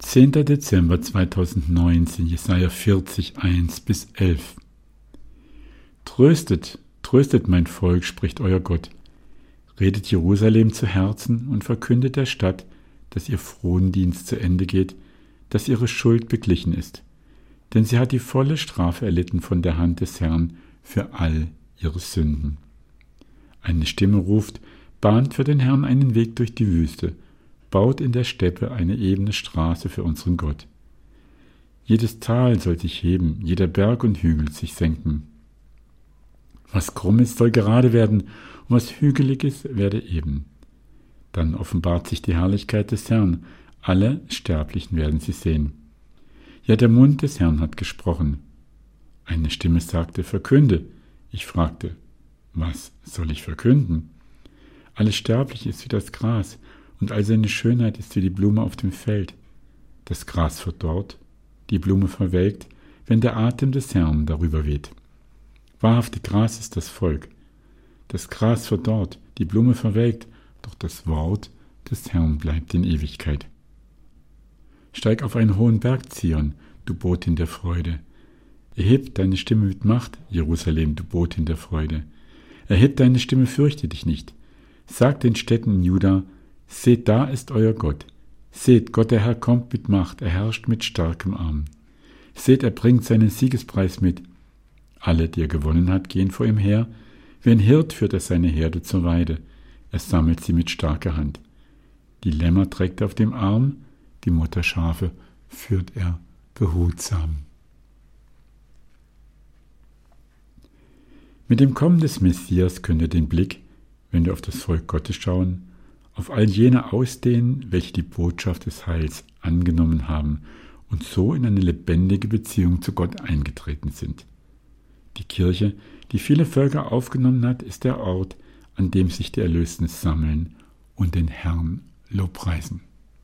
10. Dezember 2019, Jesaja 40, 1-11. Tröstet, tröstet mein Volk, spricht euer Gott. Redet Jerusalem zu Herzen und verkündet der Stadt, dass ihr Frondienst zu Ende geht, dass ihre Schuld beglichen ist. Denn sie hat die volle Strafe erlitten von der Hand des Herrn für all ihre Sünden. Eine Stimme ruft, bahnt für den Herrn einen Weg durch die Wüste, baut in der Steppe eine ebene Straße für unseren Gott. Jedes Tal soll sich heben, jeder Berg und Hügel sich senken. Was krumm ist, soll gerade werden, und was hügelig ist, werde eben. Dann offenbart sich die Herrlichkeit des Herrn, alle Sterblichen werden sie sehen. Ja, der Mund des Herrn hat gesprochen. Eine Stimme sagte, verkünde. Ich fragte, was soll ich verkünden? Alles Sterbliche ist wie das Gras, und all seine Schönheit ist wie die Blume auf dem Feld. Das Gras verdorrt, die Blume verwelkt, wenn der Atem des Herrn darüber weht. Wahrhaftig Gras ist das Volk. Das Gras verdorrt, die Blume verwelkt, doch das Wort des Herrn bleibt in Ewigkeit. Steig auf einen hohen Berg, Zion, du Botin der Freude. Erheb deine Stimme mit Macht, Jerusalem, du Botin der Freude. Erheb deine Stimme, fürchte dich nicht. Sag den Städten in Juda, seht, da ist euer Gott. Seht, Gott der Herr kommt mit Macht, er herrscht mit starkem Arm. Seht, er bringt seinen Siegespreis mit. Alle, die er gewonnen hat, gehen vor ihm her. Wie ein Hirt führt er seine Herde zur Weide. Er sammelt sie mit starker Hand. Die Lämmer trägt er auf dem Arm, die Mutterschafe führt er behutsam. Mit dem Kommen des Messias könnt ihr den Blick, wenn wir auf das Volk Gottes schauen, auf all jene ausdehnen, welche die Botschaft des Heils angenommen haben und so in eine lebendige Beziehung zu Gott eingetreten sind. Die Kirche, die viele Völker aufgenommen hat, ist der Ort, an dem sich die Erlösten sammeln und den Herrn lobpreisen.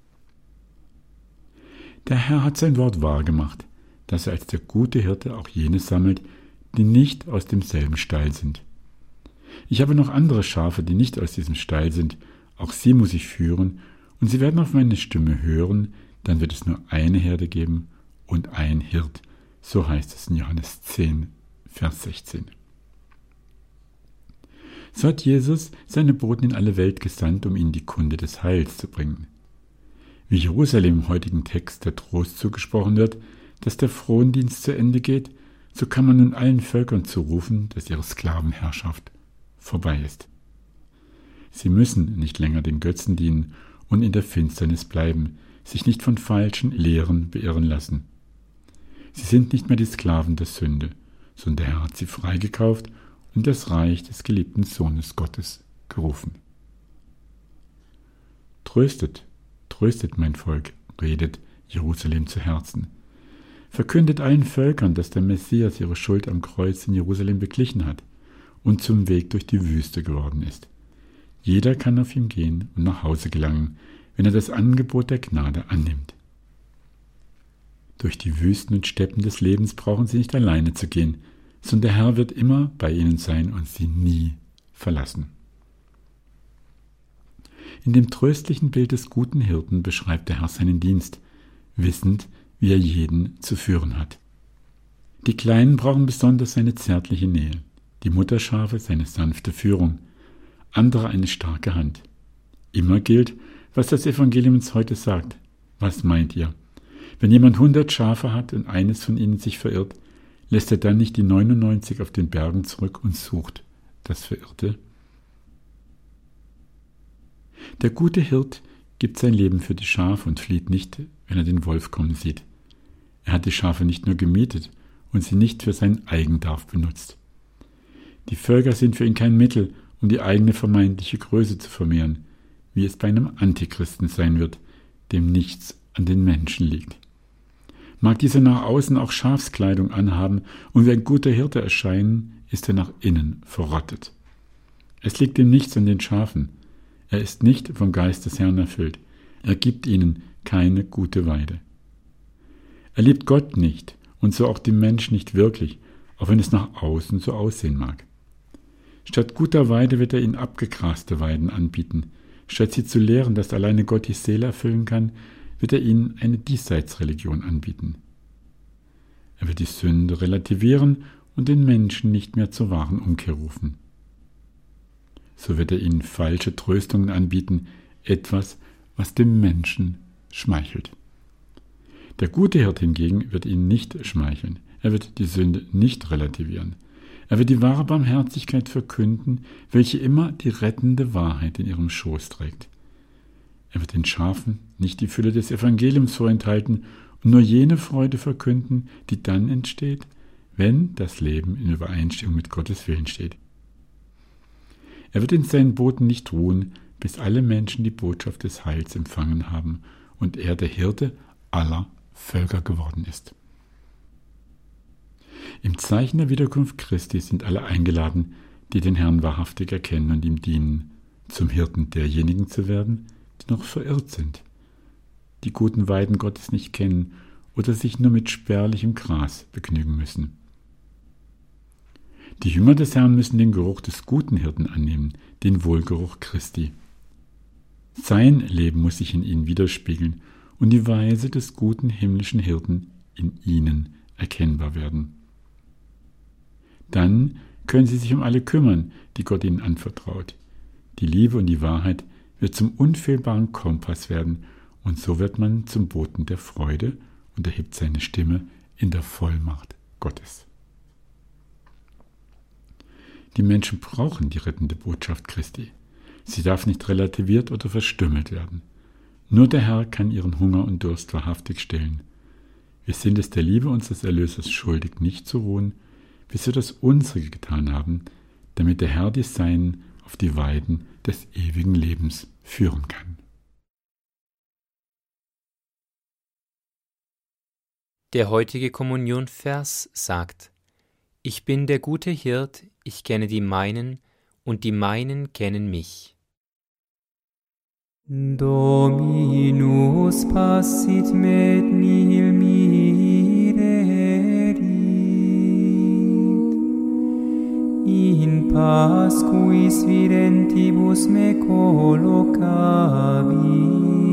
Der Herr hat sein Wort wahrgemacht, dass er als der gute Hirte auch jene sammelt, die nicht aus demselben Stall sind. Ich habe noch andere Schafe, die nicht aus diesem Stall sind, auch sie muss ich führen, und sie werden auf meine Stimme hören, dann wird es nur eine Herde geben und ein Hirt, so heißt es in Johannes 10, Vers 16. So hat Jesus seine Boten in alle Welt gesandt, um ihnen die Kunde des Heils zu bringen. Wie Jerusalem im heutigen Text der Trost zugesprochen wird, dass der Frondienst zu Ende geht, so kann man nun allen Völkern zurufen, dass ihre Sklavenherrschaft vorbei ist. Sie müssen nicht länger den Götzen dienen und in der Finsternis bleiben, sich nicht von falschen Lehren beirren lassen. Sie sind nicht mehr die Sklaven der Sünde, sondern der Herr hat sie freigekauft und in das Reich des geliebten Sohnes Gottes gerufen. Tröstet, tröstet mein Volk, redet Jerusalem zu Herzen. Verkündet allen Völkern, dass der Messias ihre Schuld am Kreuz in Jerusalem beglichen hat und zum Weg durch die Wüste geworden ist. Jeder kann auf ihm gehen und nach Hause gelangen, wenn er das Angebot der Gnade annimmt. Durch die Wüsten und Steppen des Lebens brauchen sie nicht alleine zu gehen, sondern der Herr wird immer bei ihnen sein und sie nie verlassen. In dem tröstlichen Bild des guten Hirten beschreibt der Herr seinen Dienst, wissend, wie er jeden zu führen hat. Die Kleinen brauchen besonders seine zärtliche Nähe, die Mutterschafe seine sanfte Führung, andere eine starke Hand. Immer gilt, was das Evangelium uns heute sagt. Was meint ihr? Wenn jemand 100 Schafe hat und eines von ihnen sich verirrt, lässt er dann nicht die 99 auf den Bergen zurück und sucht das Verirrte? Der gute Hirt gibt sein Leben für die Schafe und flieht nicht, wenn er den Wolf kommen sieht. Er hat die Schafe nicht nur gemietet und sie nicht für seinen Eigendarf benutzt. Die Völker sind für ihn kein Mittel, um die eigene vermeintliche Größe zu vermehren, wie es bei einem Antichristen sein wird, dem nichts an den Menschen liegt. Mag dieser nach außen auch Schafskleidung anhaben und wie ein guter Hirte erscheinen, ist er nach innen verrottet. Es liegt ihm nichts an den Schafen. Er ist nicht vom Geist des Herrn erfüllt. Er gibt ihnen keine gute Weide. Er liebt Gott nicht und so auch die Menschen nicht wirklich, auch wenn es nach außen so aussehen mag. Statt guter Weide wird er ihnen abgegraste Weiden anbieten. Statt sie zu lehren, dass alleine Gott die Seele erfüllen kann, wird er ihnen eine Diesseitsreligion anbieten. Er wird die Sünde relativieren und den Menschen nicht mehr zur wahren Umkehr rufen. So wird er ihnen falsche Tröstungen anbieten, etwas, was dem Menschen schmeichelt. Der gute Hirt hingegen wird ihnen nicht schmeicheln. Er wird die Sünde nicht relativieren. Er wird die wahre Barmherzigkeit verkünden, welche immer die rettende Wahrheit in ihrem Schoß trägt. Er wird den Schafen nicht die Fülle des Evangeliums vorenthalten und nur jene Freude verkünden, die dann entsteht, wenn das Leben in Übereinstimmung mit Gottes Willen steht. Er wird in seinen Boten nicht ruhen, bis alle Menschen die Botschaft des Heils empfangen haben und er der Hirte aller Völker geworden ist. Im Zeichen der Wiederkunft Christi sind alle eingeladen, die den Herrn wahrhaftig erkennen und ihm dienen, zum Hirten derjenigen zu werden, die noch verirrt sind, die guten Weiden Gottes nicht kennen oder sich nur mit spärlichem Gras begnügen müssen. Die Jünger des Herrn müssen den Geruch des guten Hirten annehmen, den Wohlgeruch Christi. Sein Leben muss sich in ihnen widerspiegeln und die Weise des guten himmlischen Hirten in ihnen erkennbar werden. Dann können sie sich um alle kümmern, die Gott ihnen anvertraut. Die Liebe und die Wahrheit wird zum unfehlbaren Kompass werden und so wird man zum Boten der Freude und erhebt seine Stimme in der Vollmacht Gottes. Die Menschen brauchen die rettende Botschaft Christi. Sie darf nicht relativiert oder verstümmelt werden. Nur der Herr kann ihren Hunger und Durst wahrhaftig stillen. Wir sind es der Liebe unseres Erlösers schuldig, nicht zu ruhen, bis wir das Unsere getan haben, damit der Herr die Seinen auf die Weiden des ewigen Lebens führen kann. Der heutige Kommunionvers sagt: Ich bin der gute Hirt, ich kenne die Meinen, und die Meinen kennen mich. Dominus passit met nihil mirerit, in pascuis virentibus me collocavit.